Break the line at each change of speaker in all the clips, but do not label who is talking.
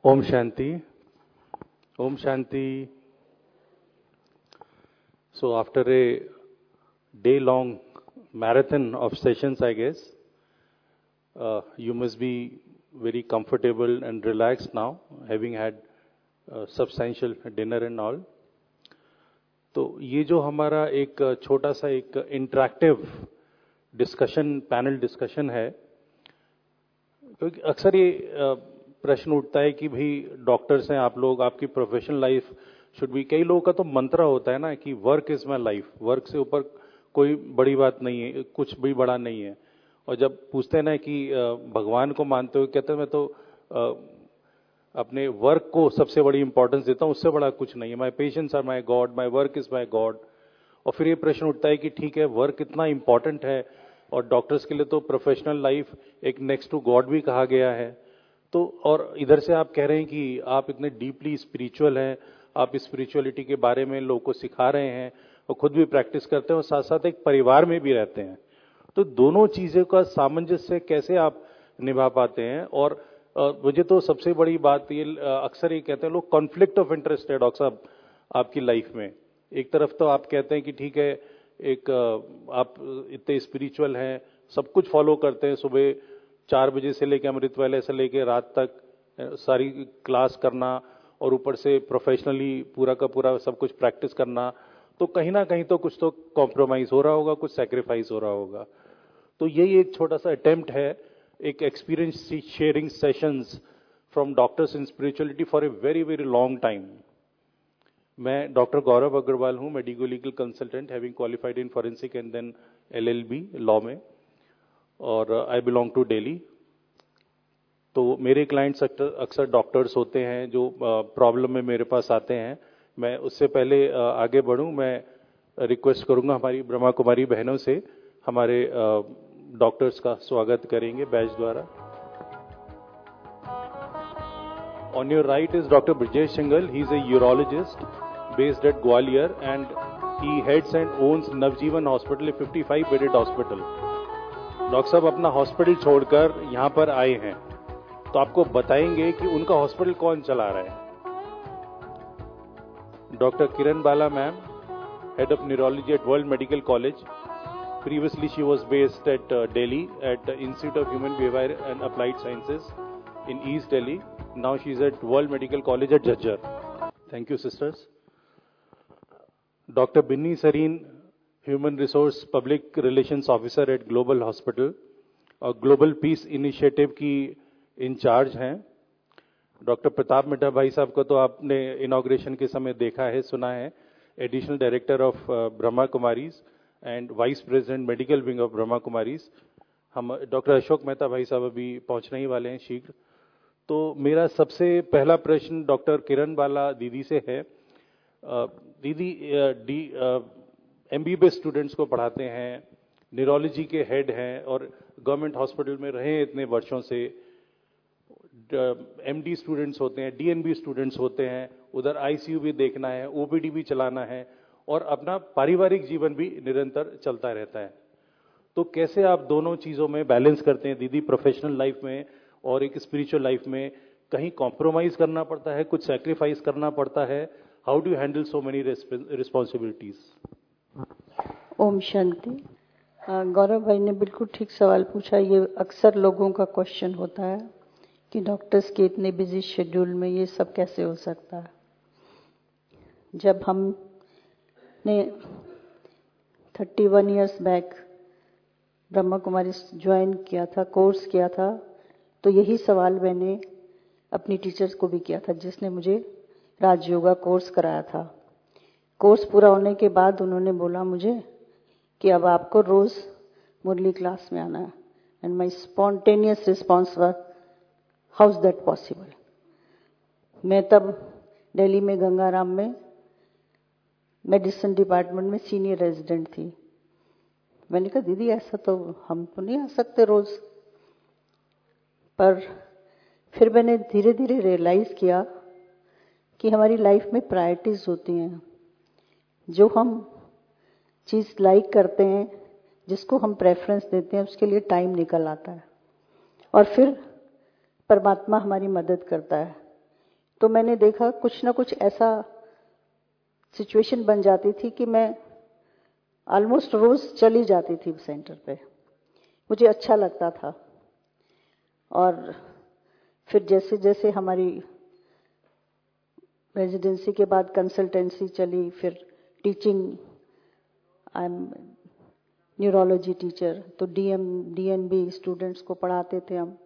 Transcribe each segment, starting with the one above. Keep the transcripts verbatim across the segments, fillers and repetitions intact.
Om Shanti. Om Shanti. So after a day-long marathon of sessions, I guess, uh, you must be very comfortable and relaxed now, having had uh, substantial dinner and all. तो ये जो हमारा एक छोटा सा एक interactive discussion panel discussion है, क्योंकि अक्सर ये प्रश्न उठता है कि भाई डॉक्टर्स हैं आप लोग, आपकी प्रोफेशनल लाइफ शुड बी, कई लोगों का तो मंत्र होता है ना कि work is my life, work से ऊपर कोई बड़ी बात नहीं है, कुछ भी बड़ा नहीं है। और जब पूछते हैं ना कि भगवान को मानते हो, कहते हैं मैं तो अपने वर्क को सबसे बड़ी इंपॉर्टेंस देता हूं, उससे बड़ा कुछ नहीं है, my patients are my god, my work is my god. और फिर ये प्रश्न उठता है कि ठीक है, वर्क इतना इंपॉर्टेंट है और डॉक्टर्स के लिए तो प्रोफेशनल लाइफ एक नेक्स्ट टू गॉड भी कहा गया है, तो और इधर से आप कह रहे हैं कि आप इतने डीपली स्पिरिचुअल हैं, आप स्पिरिचुअलिटी के बारे में लोगों को सिखा रहे हैं और खुद भी प्रैक्टिस करते हैं और साथ साथ एक परिवार में भी रहते हैं, तो दोनों चीजों का सामंजस्य कैसे आप निभा पाते हैं? और मुझे तो सबसे बड़ी बात ये, अक्सर ये कहते हैं लोग, कॉन्फ्लिक्ट ऑफ इंटरेस्ट है डॉक्टर साहब आपकी लाइफ में। एक तरफ तो आप कहते हैं कि ठीक है, एक आप इतने स्पिरिचुअल हैं, सब कुछ फॉलो करते हैं, सुबह चार बजे से लेकर अमृत वेले से लेकर रात तक सारी क्लास करना और ऊपर से प्रोफेशनली पूरा का पूरा सब कुछ प्रैक्टिस करना, तो कहीं ना कहीं तो कुछ तो कॉम्प्रोमाइज हो रहा होगा, कुछ सैक्रिफाइस हो रहा होगा। तो यही एक छोटा सा अटेम्प्ट है, एक experience sharing sessions from doctors in spirituality for a very very long time. मैं डॉक्टर गौरव अग्रवाल हूं, medico legal consultant, having qualified in forensic and then LLB law में, और आई बिलोंग टू दिल्ली। तो मेरे क्लाइंट्स अक्सर डॉक्टर्स होते हैं जो प्रॉब्लम में मेरे पास आते हैं। मैं उससे पहले आगे बढ़ूं, मैं रिक्वेस्ट करूंगा हमारी ब्रह्मा कुमारी बहनों से, हमारे डॉक्टर्स का स्वागत करेंगे बैच द्वारा। On your right is doctor Brajesh Singhal, he is a urologist based at Gwalior and he heads and owns Navjeevan hospital, a fifty five bedded hospital. Doctor साहब अपना हॉस्पिटल छोड़कर यहां पर आए हैं, तो आपको बताएंगे कि उनका हॉस्पिटल कौन चला रहा है। Doctor Kiran Bala ma'am, head of neurology at world medical college. Previously she was based at uh, Delhi at uh, Institute of Human Behavior and Applied Sciences in East Delhi. Now she is at World Medical College at Jhajjar. Thank you, sisters. Doctor Binni Sareen, Human Resource Public Relations Officer at Global Hospital और Global Peace Initiative की incharge हैं। Doctor Pratap Middha भाई साहब को तो आपने inauguration के समय देखा है, सुना है, additional director of Brahma Kumaris and vice president medical wing of Brahma Kumaris. हम डॉक्टर अशोक मेहता भाई साहब अभी पहुंचने ही वाले हैं शीघ्र। तो मेरा सबसे पहला प्रश्न डॉक्टर किरण बाला दीदी से है। दीदी डी एमबीबीएस स्टूडेंट्स को पढ़ाते हैं, न्यूरोलॉजी के हेड हैं और गवर्नमेंट हॉस्पिटल में रहे इतने वर्षों से, एमडी स्टूडेंट्स होते हैं, डीएनबी स्टूडेंट्स होते हैं, उधर आईसीयू भी देखना है, ओपीडी भी चलाना है और अपना पारिवारिक जीवन भी निरंतर चलता रहता है। तो कैसे आप दोनों चीजों में बैलेंस करते हैं दीदी, प्रोफेशनल लाइफ में और एक स्पिरिचुअल लाइफ में? कहीं कॉम्प्रोमाइज करना पड़ता है, कुछ सैक्रिफाइस करना पड़ता है? How do handle so many responsibilities?
ओम शांति। गौरव भाई ने बिल्कुल ठीक सवाल पूछा। ये अक्सर लोगों का क्वेश्चन होता है कि डॉक्टर्स के इतने बिजी शेड्यूल में ये सब कैसे हो सकता है। जब हम ने thirty one years back Brahma Kumari join किया था, कोर्स किया था, तो यही सवाल मैंने अपनी टीचर्स को भी किया था जिसने मुझे राजयोगा कोर्स कराया था। कोर्स पूरा होने के बाद उन्होंने बोला मुझे कि अब आपको रोज मुरली क्लास में आना है, and my spontaneous response was, how is that possible. मैं तब दिल्ली में गंगाराम में मेडिसिन डिपार्टमेंट में सीनियर रेजिडेंट थी। मैंने कहा दीदी ऐसा तो हम तो नहीं आ सकते रोज। पर फिर मैंने धीरे धीरे रियलाइज किया कि हमारी लाइफ में प्रायोरिटीज होती हैं। जो हम चीज लाइक करते हैं, जिसको हम प्रेफरेंस देते हैं, उसके लिए टाइम निकल आता है और फिर परमात्मा हमारी मदद करता है। तो मैंने देखा कुछ ना कुछ ऐसा सिचुएशन बन जाती थी कि मैं ऑलमोस्ट रोज चली जाती थी सेंटर पे, मुझे अच्छा लगता था। और फिर जैसे जैसे हमारी रेजिडेंसी के बाद कंसल्टेंसी चली, फिर teaching, I am neurology teacher, तो डीएम डीएनबी स्टूडेंट्स को पढ़ाते थे हम।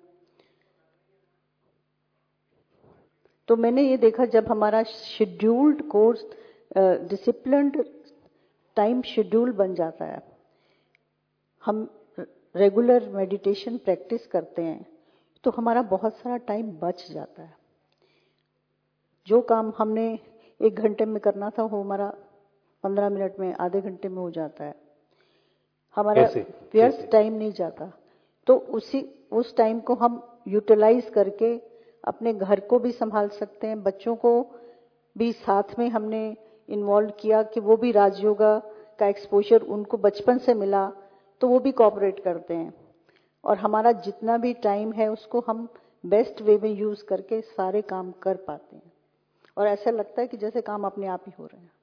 तो मैंने ये देखा जब हमारा scheduled course, disciplined time schedule बन जाता है, हम रेगुलर मेडिटेशन प्रैक्टिस करते हैं, तो हमारा बहुत सारा टाइम बच जाता है। जो काम हमने एक घंटे में करना था वो हमारा पंद्रह मिनट में, आधे घंटे में हो जाता है। हमारा व्यर्थ टाइम नहीं जाता। तो उसी उस टाइम को हम यूटिलाइज करके अपने घर को भी संभाल सकते हैं, बच्चों को भी साथ में हमने इन्वॉल्व किया कि वो भी राजयोगा का एक्सपोजर उनको बचपन से मिला, तो वो भी कोऑपरेट करते हैं। और हमारा जितना भी टाइम है उसको हम बेस्ट वे में यूज करके सारे काम कर पाते हैं, और ऐसा लगता है कि जैसे काम अपने आप ही हो रहे हैं।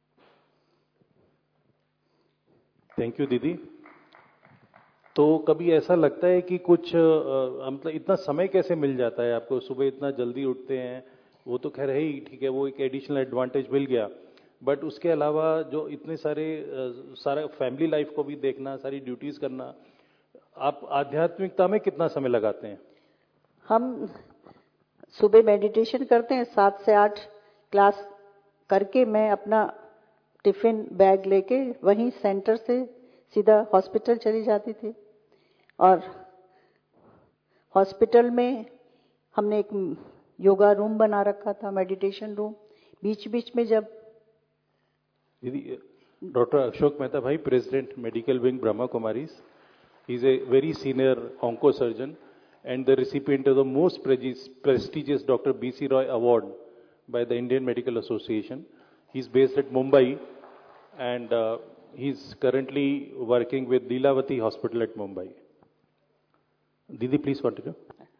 थैंक यू दीदी। तो कभी ऐसा लगता है कि कुछ मतलब इतना समय कैसे मिल जाता है आपको, सुबह इतना जल्दी उठते हैं, वो तो खैर है ही, ठीक है, वो एक एडिशनल एडवांटेज मिल गया, बट उसके अलावा जो इतने सारे सारा फैमिली लाइफ को भी देखना, सारी ड्यूटीज करना, आप आध्यात्मिकता में कितना समय लगाते हैं?
हम सुबह मेडिटेशन करते हैं, सात से आठ क्लास करके मैं अपना टिफिन बैग लेके वहीं सेंटर से सीधा हॉस्पिटल चली जाती थी। और हॉस्पिटल में हमने एक योगा रूम बना रखा था, मेडिटेशन रूम। बीच बीच में जब
दीदी, डॉक्टर अशोक मेहता भाई, president medical wing Brahma Kumaris, he is a very senior oncosurgeon and the recipient of the most prestigious Doctor B C Roy Award by the Indian Medical Association. He is based at Mumbai and uh, he is currently working with Leelavati Hospital at Mumbai. Didi, please continue.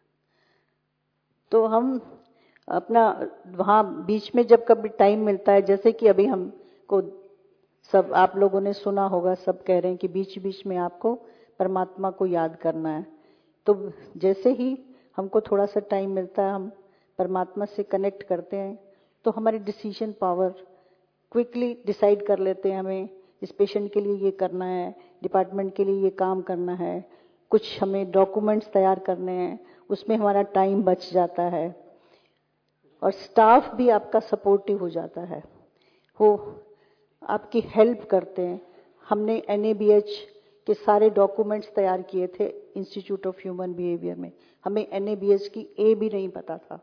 तो हम अपना वहाँ बीच में जब कभी time मिलता है, जैसे कि अभी हमको सब आप लोगों ने सुना होगा, सब कह रहे हैं कि बीच बीच में आपको परमात्मा को याद करना है। तो जैसे ही हमको थोड़ा सा टाइम मिलता है, हम परमात्मा से कनेक्ट करते हैं, तो हमारी डिसीजन पावर क्विकली डिसाइड कर लेते हैं, हमें इस पेशेंट के लिए ये करना है, डिपार्टमेंट के लिए ये काम करना है, कुछ हमें डॉक्यूमेंट्स तैयार करने हैं, उसमें हमारा टाइम बच जाता है। और स्टाफ भी आपका सपोर्टिव हो जाता है, वो आपकी हेल्प करते हैं। हमने एन ए बी एच के सारे डॉक्यूमेंट्स तैयार किए थे इंस्टीट्यूट ऑफ ह्यूमन बिहेवियर में, हमें एन ए बी एच की ए भी नहीं पता था,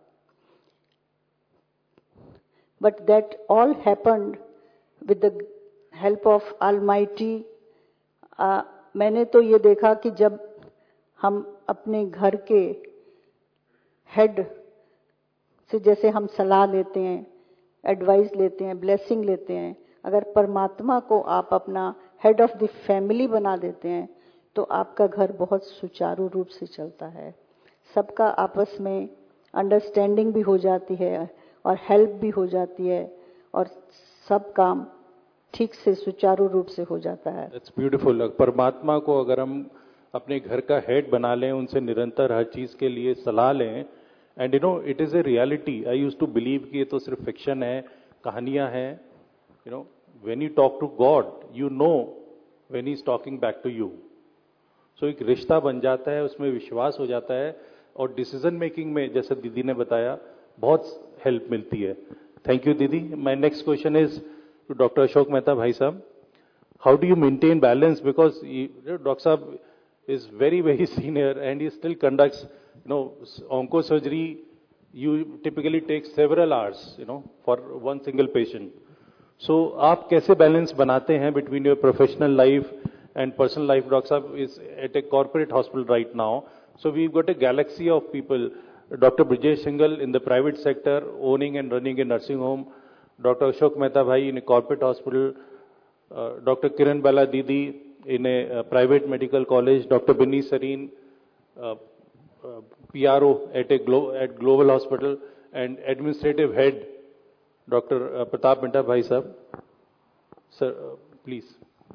but that all happened with the help of almighty. मैंने तो ये देखा कि जब हम अपने घर के हेड से जैसे हम सलाह लेते हैं, एडवाइस लेते हैं, ब्लेसिंग लेते हैं, अगर परमात्मा को आप अपना हेड ऑफ द फैमिली बना देते हैं, तो आपका घर बहुत सुचारू रूप से चलता है। सबका आपस में अंडरस्टैंडिंग भी हो जाती है और हेल्प भी हो जाती है, और सब काम ठीक से सुचारू रूप से हो जाता है।
That's beautiful. परमात्मा को अगर हम अपने घर का हेड बना लें, उनसे निरंतर हर चीज के लिए सलाह लें, and you know it is a reality. I used to believe कि ये तो सिर्फ फिक्शन है, कहानियां हैं। You know when you talk to god, you know when he is talking back to you. So एक रिश्ता बन जाता है, उसमें विश्वास हो जाता है, और डिसीजन मेकिंग में जैसे दीदी ने बताया बहुत हेल्प मिलती है। थैंक यू दीदी। My next question is to doctor Ashok Mehta भाई साहब, how do you maintain balance, because doctor साहब is very very senior and he still conducts you know onco surgery. You typically take several hours you know for one single patient. So aap kaise balance banate hain between your professional life and personal life? Doctor Sahab is at a corporate hospital right now, so we've got a galaxy of people. Doctor Brijesh Singhal in the private sector owning and running a nursing home, Doctor Ashok Mehta bhai in a corporate hospital, uh, Doctor Kiran Bala Didi in a uh, private medical college, Doctor Binny Sareen, uh, uh, P R O at a glo at Global Hospital, and administrative head, Doctor Pratap Minta Bhai Sahab. Sir, uh, please.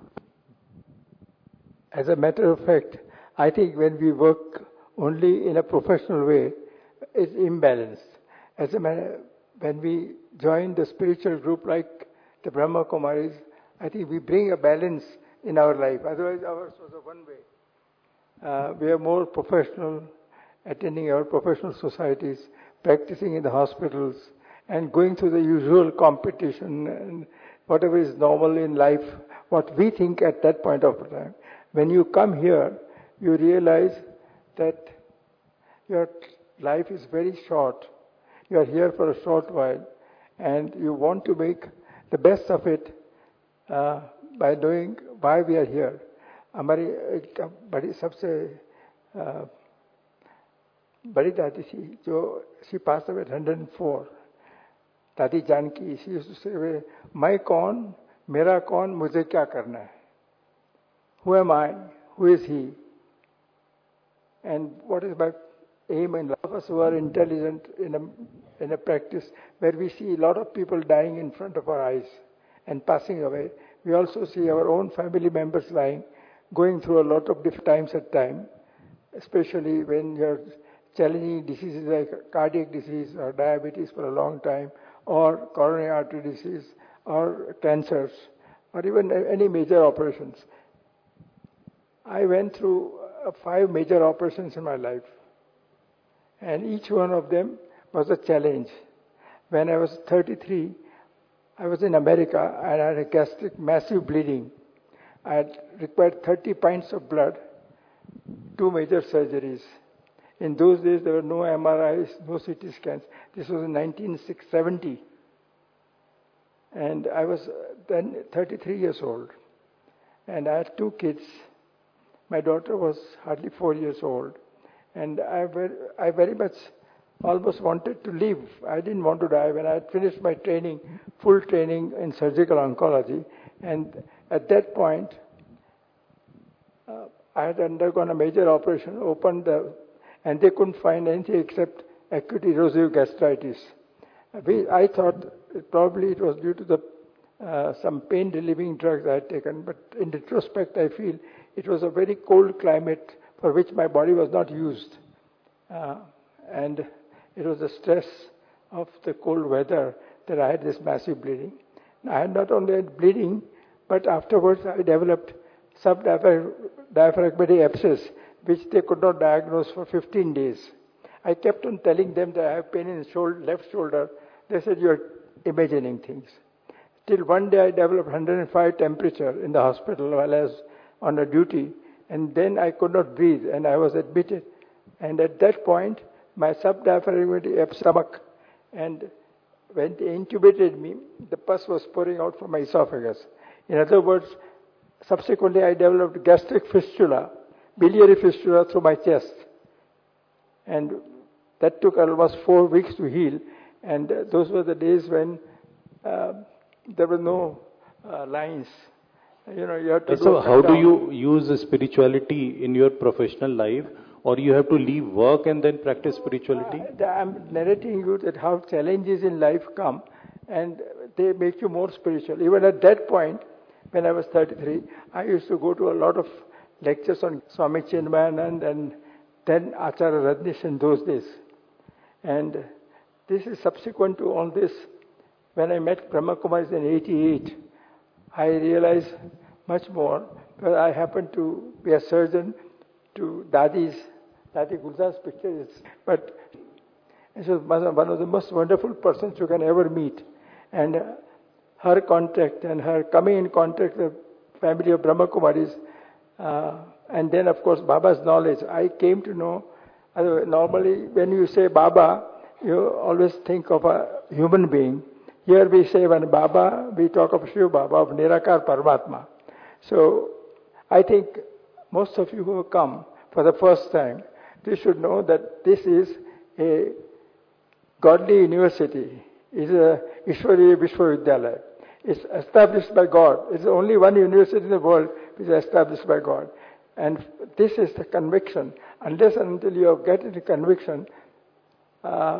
As a matter of fact, I think when we work only in a professional way, it's imbalanced. As a matter, when we join the spiritual group like the Brahma Kumaris, I think we bring a balance in our life. Otherwise, ours was a one way. Uh, we are more professional, attending our professional societies, practicing in the hospitals, and going through the usual competition and whatever is normal in life, what we think at that point of time. When you come here, you realize that your life is very short. You are here for a short while, and you want to make the best of it uh, by knowing why we are here. हमारी एक बड़ी सबसे बड़ी दादी थी जो she passed away at one hundred four. दादी Janaki, she used to say, मैं कौन, मेरा कौन, मुझे क्या करना है? Who am I? Who is he? And what is my aim in life? Of us who are intelligent in a, in a practice where we see a lot of people dying in front of our eyes and passing away. We also see our own family members lying, going through a lot of different times at time, especially when you're challenging diseases like cardiac disease or diabetes for a long time, or coronary artery disease, or cancers, or even any major operations. I went through uh, five major operations in my life, and each one of them was a challenge. When I was thirty-three, I was in America and I had a gastric massive bleeding. I had required thirty pints of blood, two major surgeries. In those days, there were no M R Is, no C T scans. This was in nineteen seventy. And I was then thirty-three years old. And I had two kids. My daughter was hardly four years old. And I very, I very much almost wanted to live. I didn't want to die. When I had finished my training, full training in surgical oncology, and at that point, uh, I had undergone a major operation, opened the, and they couldn't find anything except acute erosive gastritis. We, I thought it probably it was due to the uh, some pain-relieving drugs I had taken, but in retrospect, I feel it was a very cold climate for which my body was not used, uh, and it was the stress of the cold weather that I had this massive bleeding. I had not only had bleeding, but afterwards I developed subdiaphragmatic abscess, which they could not diagnose for fifteen days. I kept on telling them that I have pain in the shoulder, left shoulder. They said, you're imagining things. Till one day I developed one hundred five temperature in the hospital while I was on a duty, and then I could not breathe, and I was admitted. And at that point, my subdiaphragmatic stomach, and when they intubated me, the pus was pouring out from my esophagus. In other words, subsequently I developed gastric fistula, biliary fistula through my chest. And that took almost four weeks to heal. And uh, those were the days when uh, there were no uh, lines. You know, you have to
so
go
how
down.
do you use spirituality in your professional life? Or you have to leave work and then practice spirituality?
Uh, I'm narrating you that how challenges in life come and they make you more spiritual. Even at that point, when I was thirty-three, I used to go to a lot of lectures on Swami Chinmayanand and then Acharya Rajneesh in those days. And this is subsequent to all this. When I met Brahma Kumaris in eighty-eight, I realized much more. Because I happened to be a surgeon to Dadi's, Dadi Gulzar's picture is, but she was one of the most wonderful persons you can ever meet. And uh, her contact and her coming in contact with the family of Brahma Kumaris, uh, and then of course Baba's knowledge. I came to know, uh, normally when you say Baba, you always think of a human being. Here we say when Baba, we talk of Shiv Baba, of Nirakar Paramatma. So I think most of you who have come for the first time, you should know that this is a godly university. It's a Ishwariya Vishwavidyalaya. It's established by God. It's the only one university in the world which is established by God. And this is the conviction. Unless and until you have gotten the conviction, uh,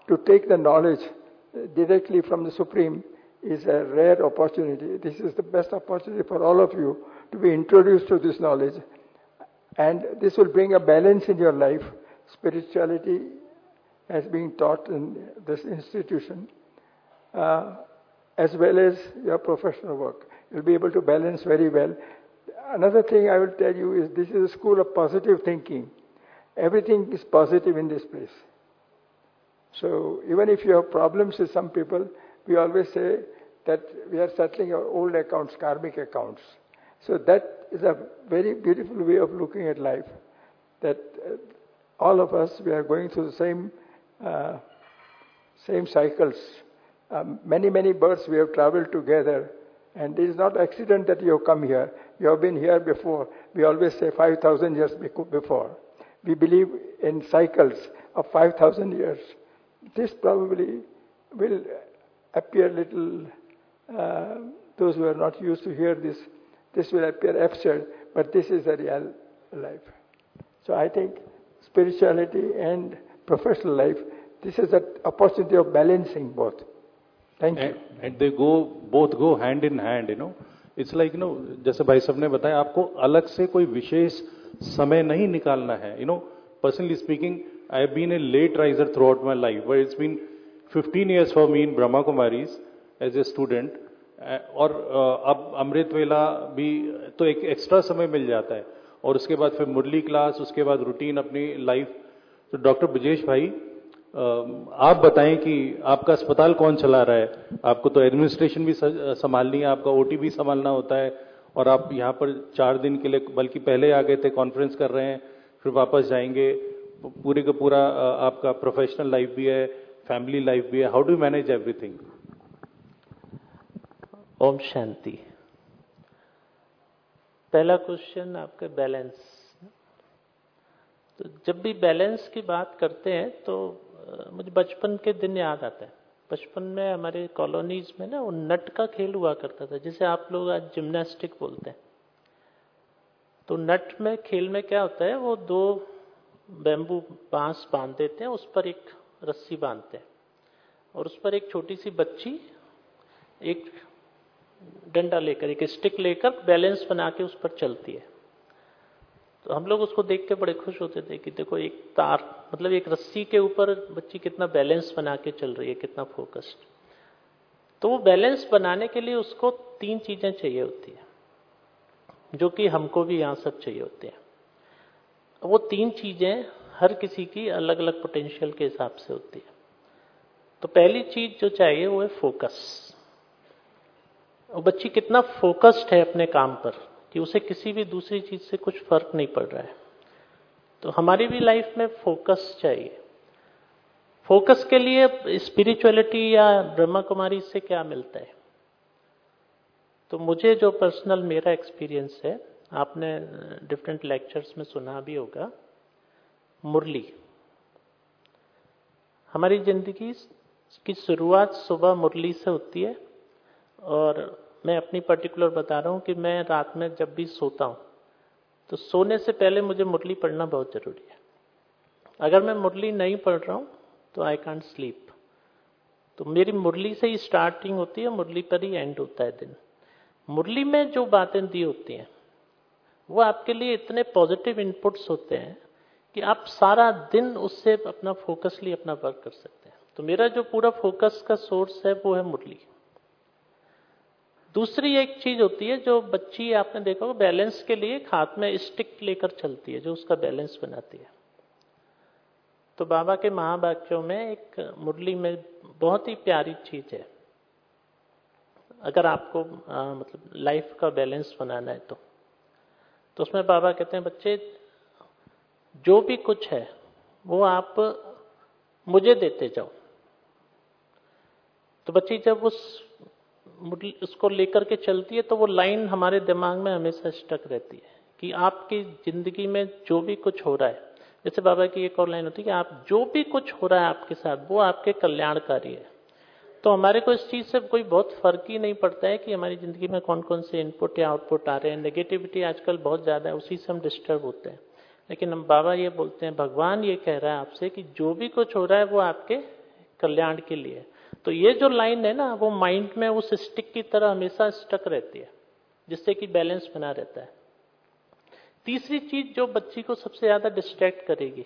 to take the knowledge directly from the Supreme is a rare opportunity. This is the best opportunity for all of you to be introduced to this knowledge. And this will bring a balance in your life. Spirituality as being taught in this institution, uh, as well as your professional work. You'll be able to balance very well. Another thing I will tell you is this is a school of positive thinking. Everything is positive in this place. So even if you have problems with some people, we always say that we are settling our old accounts, karmic accounts. So that is a very beautiful way of looking at life. That uh, all of us, we are going through the same uh, same cycles. Um, many, many births we have traveled together. And it is not accident that you have come here. You have been here before. We always say five thousand years before. We believe in cycles of five thousand years. This probably will appear little, uh, those who are not used to hear this, this will appear absurd, but this is a real life. So I think spirituality and professional life, this is an opportunity of balancing both. Thank you.
And, and they go, both go hand in hand, you know. It's like, you know, जैसे भाई साहब ने बताया, आपको अलग से कोई विशेष समय नहीं निकालना है. You know, personally speaking, I have been a late riser throughout my life, but it's been fifteen years for me in Brahma Kumaris as a student. और अब अमृत वेला भी तो एक एक्स्ट्रा समय मिल जाता है, और उसके बाद फिर मुरली क्लास, उसके बाद रूटीन अपनी लाइफ. तो डॉक्टर ब्रजेश भाई, आप बताएं कि आपका अस्पताल कौन चला रहा है? आपको तो एडमिनिस्ट्रेशन भी संभालनी है, आपका ओटी भी संभालना होता है, और आप यहाँ पर चार दिन के लिए, बल्कि पहले आ गए थे, कॉन्फ्रेंस कर रहे हैं, फिर वापस जाएंगे. पूरे का पूरा आपका प्रोफेशनल लाइफ भी है, फैमिली लाइफ भी है. How do manage everything?
ओम शांति. पहला क्वेश्चन आपका बैलेंस. तो जब भी बैलेंस की बात करते हैं तो मुझे बचपन के दिन याद आता है. बचपन में हमारे कॉलोनीज में ना वो नट का खेल हुआ करता था, जिसे आप लोग आज जिम्नास्टिक बोलते हैं. तो नट में खेल में क्या होता है, वो दो बैम्बू बांस बांध देते हैं, उस पर एक रस्सी बांधते हैं, और उस पर एक छोटी सी बच्ची एक डंडा लेकर, एक स्टिक लेकर बैलेंस बना के उस पर चलती है. तो हम लोग उसको देख के बड़े खुश होते थे कि देखो एक तार, मतलब एक रस्सी के ऊपर बच्ची कितना बैलेंस बना के चल रही है, कितना फोकस्ड. तो वो बैलेंस बनाने के लिए उसको तीन चीजें चाहिए होती है, जो कि हमको भी यहाँ सब चाहिए होती है. वो तीन चीजें हर किसी की अलग अलग पोटेंशियल के हिसाब से होती है. तो पहली चीज जो चाहिए वो है फोकस. वो बच्ची कितना फोकस्ड है अपने काम पर कि उसे किसी भी दूसरी चीज से कुछ फर्क नहीं पड़ रहा है. तो हमारी भी लाइफ में फोकस चाहिए. फोकस के लिए स्पिरिचुअलिटी या ब्रह्मा कुमारी से क्या मिलता है? तो मुझे जो पर्सनल मेरा एक्सपीरियंस है, आपने डिफरेंट लेक्चर्स में सुना भी होगा, मुरली. हमारी जिंदगी की शुरुआत सुबह मुरली से होती है. और मैं अपनी पर्टिकुलर बता रहा हूं कि मैं रात में जब भी सोता हूं तो सोने से पहले मुझे मुरली पढ़ना बहुत जरूरी है. अगर मैं मुरली नहीं पढ़ रहा हूं तो आई कांट स्लीप. तो मेरी मुरली से ही स्टार्टिंग होती है, मुरली पर ही एंड होता है दिन. मुरली में जो बातें दी होती हैं वो आपके लिए इतने पॉजिटिव इनपुट्स होते हैं कि आप सारा दिन उससे अपना फोकसली अपना वर्क कर सकते हैं. तो मेरा जो पूरा फोकस का सोर्स है वो है मुरली. दूसरी एक चीज होती है, जो बच्ची आपने देखा होगा बैलेंस के लिए हाथ में स्टिक लेकर चलती है, जो उसका बैलेंस बनाती है. तो बाबा के महावाक्यों में एक मुरली में बहुत ही प्यारी चीज है. अगर आपको आ, मतलब लाइफ का बैलेंस बनाना है तो तो उसमें बाबा कहते हैं, बच्चे जो भी कुछ है वो आप मुझे देते जाओ. तो बच्ची जब उस उसको लेकर के चलती है तो वो लाइन हमारे दिमाग में हमेशा स्टक रहती है कि आपकी जिंदगी में जो भी कुछ हो रहा है, जैसे बाबा की एक और लाइन होती है कि आप जो भी कुछ हो रहा है आपके साथ वो आपके कल्याणकारी है. तो हमारे को इस चीज से कोई बहुत फर्क ही नहीं पड़ता है कि हमारी जिंदगी में कौन कौन से इनपुट या आउटपुट आ रहे हैं. नेगेटिविटी आजकल बहुत ज्यादा है, उसी से हम डिस्टर्ब होते हैं. लेकिन हम बाबा ये बोलते हैं, भगवान ये कह रहा है आपसे कि जो भी कुछ हो रहा है वो आपके कल्याण के लिए। तो ये जो लाइन है ना, वो माइंड में उस स्टिक की तरह हमेशा स्टक रहती है, जिससे कि बैलेंस बना रहता है। तीसरी चीज जो बच्ची को सबसे ज्यादा डिस्ट्रैक्ट करेगी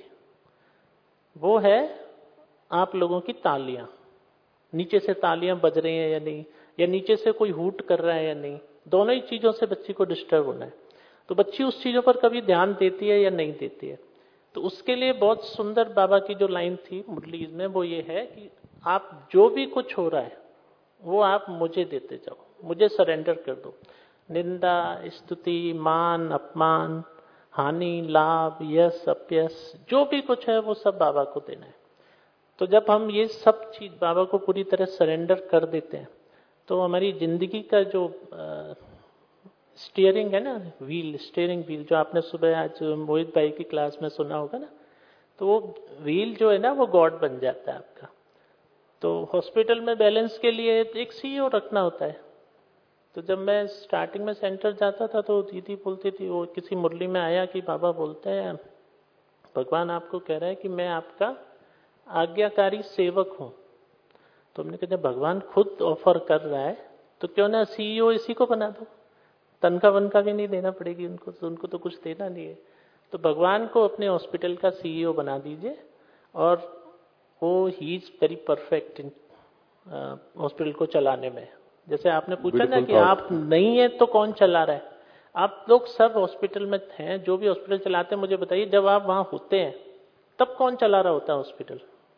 वो है आप लोगों की तालियां। नीचे से तालियां बज रही हैं या नहीं, या नीचे से कोई हूट कर रहा है या नहीं, दोनों ही चीजों से बच्ची को डिस्टर्ब होना है। तो बच्ची उस चीजों पर कभी ध्यान देती है या नहीं देती है। तो उसके लिए बहुत सुंदर बाबा की जो लाइन थी मुरली में, वो ये है कि आप जो भी कुछ हो रहा है वो आप मुझे देते जाओ, मुझे सरेंडर कर दो। निंदा, स्तुति, मान, अपमान, हानि, लाभ, यश, अपयश, जो भी कुछ है वो सब बाबा को देना है। तो जब हम ये सब चीज बाबा को पूरी तरह सरेंडर कर देते हैं तो हमारी जिंदगी का जो स्टीयरिंग है ना, व्हील, स्टीयरिंग व्हील, जो आपने सुबह आज मोहित भाई की क्लास में सुना होगा ना, तो वो व्हील जो है ना वो गॉड बन जाता है आपका। तो हॉस्पिटल में बैलेंस के लिए एक सीईओ रखना होता है। तो जब मैं स्टार्टिंग में सेंटर जाता था तो दीदी बोलती थी, वो किसी मुरली में आया कि बाबा बोलते हैं भगवान आपको कह रहा है कि मैं आपका आज्ञाकारी सेवक हूं। तो हमने कहा भगवान खुद ऑफर कर रहा है तो क्यों ना सीईओ इसी को बना दो, तनख्वाह वनख्वाह भी नहीं देना पड़ेगी उनको, तो उनको तो कुछ देना नहीं है। तो भगवान को अपने हॉस्पिटल का सीईओ बना दीजिए और वो he is very perfect in hospital को चलाने में। जैसे आपने पूछा ना कि आप नहीं है तो कौन चला रहा है, आप लोग सब हॉस्पिटल में हैं, जो भी हॉस्पिटल चलाते हैं मुझे बताइए, जब आप वहां होते हैं तब कौन चला रहा होता है हॉस्पिटल?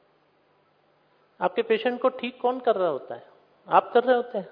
आपके पेशेंट को ठीक कौन कर रहा होता है? आप कर रहे होते हैं।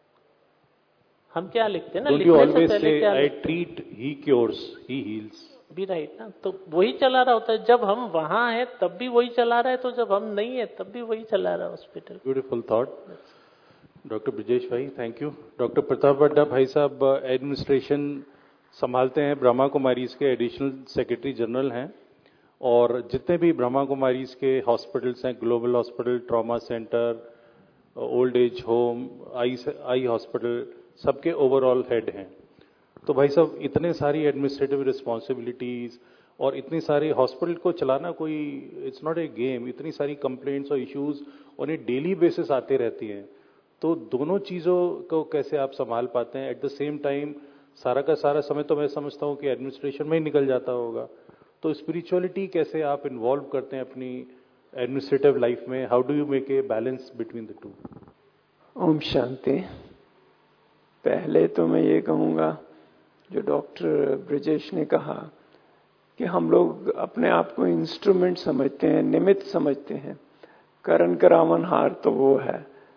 हम क्या लिखते हैं ना, लिखने से पहले क्या
I treat, he cures, he heals
भी राइट ना, तो वही चला रहा होता है। जब हम वहां हैं तब भी वही चला रहा है, तो जब हम नहीं है तब भी वही चला रहा है hospital.
Beautiful thought doctor Brijesh भाई, थैंक यू। डॉक्टर प्रताप अड्डा भाई साहब एडमिनिस्ट्रेशन संभालते हैं, ब्रह्मा कुमारीज के एडिशनल सेक्रेटरी जनरल हैं, और जितने भी ब्रह्मा कुमारीज के हॉस्पिटल्स हैं, global hospital, trauma centre, old age home, eye eye hospital, सबके ओवरऑल हेड हैं। तो भाई साहब इतने सारी एडमिनिस्ट्रेटिव रिस्पॉन्सिबिलिटीज और इतनी सारी हॉस्पिटल को चलाना कोई, इट्स नॉट ए गेम। इतनी सारी कंप्लेंट्स और issues on a daily basis आते रहती हैं, तो दोनों चीजों को कैसे आप संभाल पाते हैं? एट द सेम टाइम सारा का सारा समय तो मैं समझता हूँ कि एडमिनिस्ट्रेशन में ही निकल जाता होगा, तो स्पिरिचुअलिटी कैसे आप इन्वॉल्व करते हैं अपनी एडमिनिस्ट्रेटिव लाइफ में? How do you make a balance between the two?
ओम शांति। पहले तो मैं ये कहूँगा, जो डॉक्टर ब्रिजेश ने कहा कि हम लोग अपने आप को इंस्ट्रूमेंट समझते हैं, निमित्त समझते हैं, करण करावन हार तो वो है।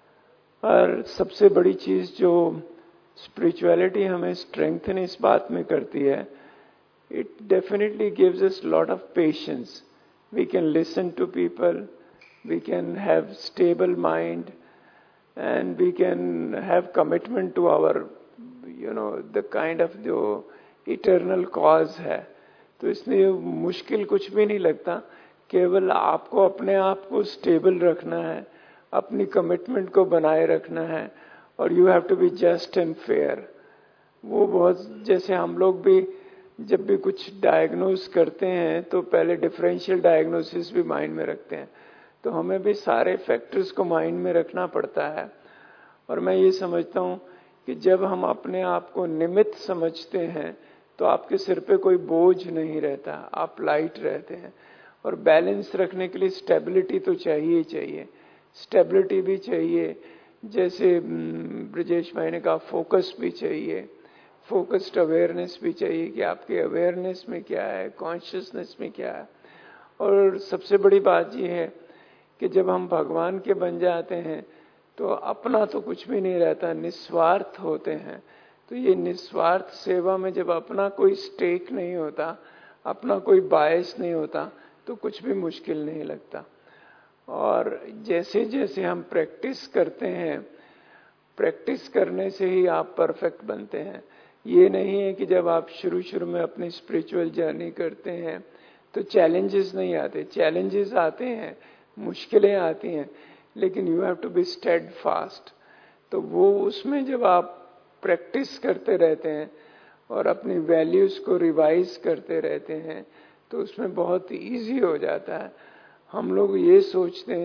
और सबसे बड़ी चीज जो स्पिरिचुअलिटी हमें स्ट्रेंथन इस बात में करती है, it definitely gives us lot of patience. We can listen to people, we can have stable mind, and we can have commitment to our, you know, the kind of जो eternal cause है। तो इसलिए मुश्किल कुछ भी नहीं लगता, केवल आपको अपने आप को स्टेबल रखना है, अपनी कमिटमेंट को बनाए रखना है, और you have to be just and fair. वो बहुत, जैसे हम लोग भी जब भी कुछ डायग्नोस करते हैं तो पहले डिफरेंशियल डायग्नोसिस भी माइंड में रखते हैं, तो हमें भी सारे फैक्टर्स को माइंड में रखना पड़ता है। और मैं ये समझता हूँ कि जब हम अपने आप को निमित्त समझते हैं तो आपके सिर पे कोई बोझ नहीं रहता, आप लाइट रहते हैं। और बैलेंस रखने के लिए स्टेबिलिटी तो चाहिए ही चाहिए, स्टेबिलिटी भी चाहिए, जैसे ब्रिजेश भाई ने कहा फोकस भी चाहिए, फोकस्ड अवेयरनेस भी चाहिए कि आपके अवेयरनेस में क्या है, कॉन्शियसनेस में क्या है। और सबसे बड़ी बात यह है कि जब हम भगवान के बन जाते हैं तो अपना तो कुछ भी नहीं रहता, निस्वार्थ होते हैं। तो ये निस्वार्थ सेवा में जब अपना कोई स्टेक नहीं होता, अपना कोई बायस नहीं होता, तो कुछ भी मुश्किल नहीं लगता। और जैसे जैसे हम प्रैक्टिस करते हैं, प्रैक्टिस करने से ही आप परफेक्ट बनते हैं। ये नहीं है कि जब आप शुरू शुरू में अपनी स्पिरिचुअल जर्नी करते हैं तो चैलेंजेस नहीं आते, चैलेंजेस आते हैं, मुश्किलें आती हैं, लेकिन you have to be steadfast. तो वो उसमें जब आप प्रैक्टिस करते रहते हैं और अपनी वैल्यूज को रिवाइज करते रहते हैं तो उसमें बहुत इजी हो जाता है। हम लोग ये सोचते हैं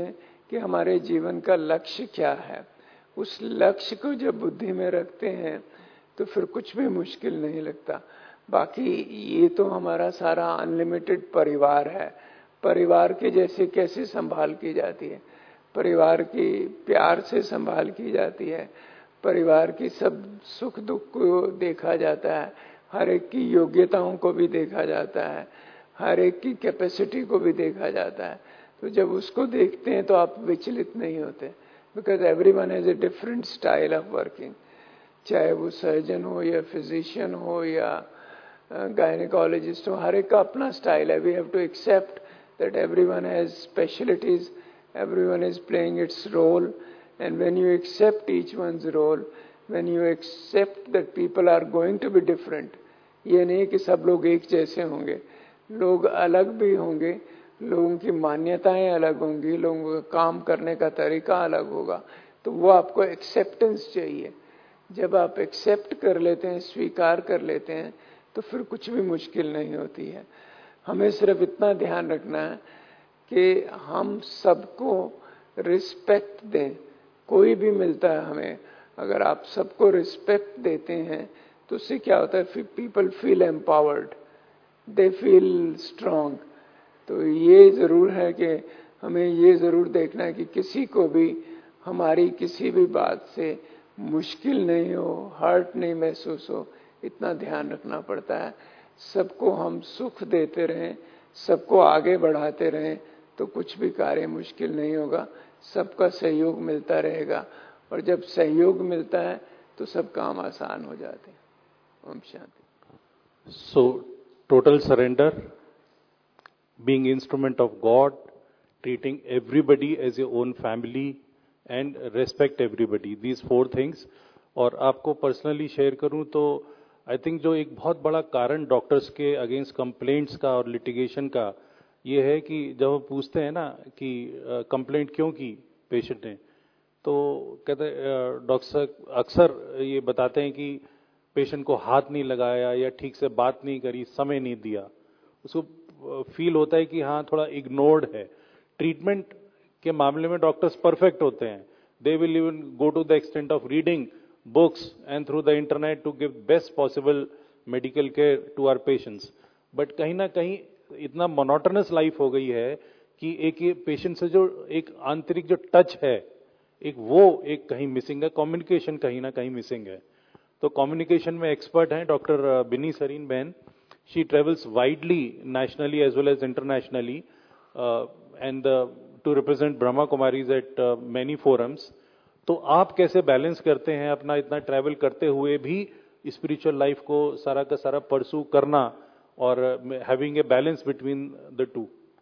कि हमारे जीवन का लक्ष्य क्या है। उस लक्ष्य को जब बुद्धि में रखते हैं तो फिर कुछ भी मुश्किल नहीं लगता। बाकी ये तो हमारा सारा अनलिमिटेड परिवार है। परिवार के जैसे कैसे संभाल की जाती है, परिवार की प्यार से संभाल की जाती है, परिवार की सब सुख दुख को देखा जाता है, हर एक की योग्यताओं को भी देखा जाता है, हर एक की कैपेसिटी को भी देखा जाता है। तो जब उसको देखते हैं तो आप विचलित नहीं होते, because everyone has a different style of working. चाहे वो सर्जन हो या फिजिशियन हो या गायनेकोलॉजिस्ट हो, हर एक का अपना स्टाइल है। We have to accept that everyone has specialities, everyone is playing its role, and when you accept each one's role, when you accept that people are going to be different, ये नहीं कि सब लोग एक जैसे होंगे, लोग अलग भी होंगे, लोगों की मान्यताएं अलग होंगी, लोगों का काम करने का तरीका अलग होगा, तो वो आपको एक्सेप्टेंस चाहिए। जब आप एक्सेप्ट कर लेते हैं, स्वीकार कर लेते हैं, तो फिर कुछ भी मुश्किल नहीं होती है। हमें सिर्फ इतना ध्यान रखना है कि हम सबको रिस्पेक्ट दें। कोई भी मिलता है हमें, अगर आप सबको रिस्पेक्ट देते हैं तो उससे क्या होता है, people feel empowered, they feel strong. तो ये जरूर है कि हमें ये जरूर देखना है कि किसी को भी हमारी किसी भी बात से मुश्किल नहीं हो, हर्ट नहीं महसूस हो, इतना ध्यान रखना पड़ता है। सबको हम सुख देते रहें, सबको आगे बढ़ाते रहें, तो कुछ भी कार्य मुश्किल नहीं होगा, सबका सहयोग मिलता रहेगा, और जब सहयोग मिलता है तो सब काम आसान हो जाते हैं। ओम शांति।
So total surrender, being instrument of god, treating everybody as a own family and respect everybody, these four things. और आपको पर्सनली शेयर करूं तो आई थिंक जो एक बहुत बड़ा कारण डॉक्टर्स के अगेंस्ट कंप्लेंट्स का और लिटिगेशन का ये है कि जब हम पूछते हैं ना कि कंप्लेंट क्यों की पेशेंट ने, तो कहते हैं डॉक्टर अक्सर ये बताते हैं कि पेशेंट को हाथ नहीं लगाया या ठीक से बात नहीं करी, समय नहीं दिया। उसको फील होता है कि हाँ थोड़ा इग्नोर्ड है। ट्रीटमेंट के मामले में डॉक्टर्स परफेक्ट होते हैं, they will even go to the extent of reading books and through the internet to give best possible medical care to our patients. But कहीं ना कहीं इतना मोनोटोनस लाइफ हो गई है कि एक ये पेशेंट से जो एक आंतरिक जो टच है, एक वो एक कहीं मिसिंग है, कम्युनिकेशन कहीं ना कहीं मिसिंग है। तो कम्युनिकेशन में एक्सपर्ट हैं डॉक्टर बिनी सरीन बहन। She travels widely nationally as well as internationally and to represent Brahma Kumaris at many forums. तो आप कैसे बैलेंस करते हैं अपना इतना ट्रैवल करते हुए भी स्पिरिचुअल लाइफ को सारा का सारा परसू करना और having a balance between the two?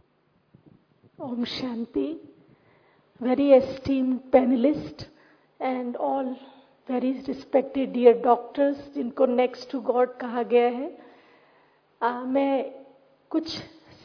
Om Shanti. Very esteemed panelists and all very respected dear doctors जिनको next to God कहा गया है। आ, मैं कुछ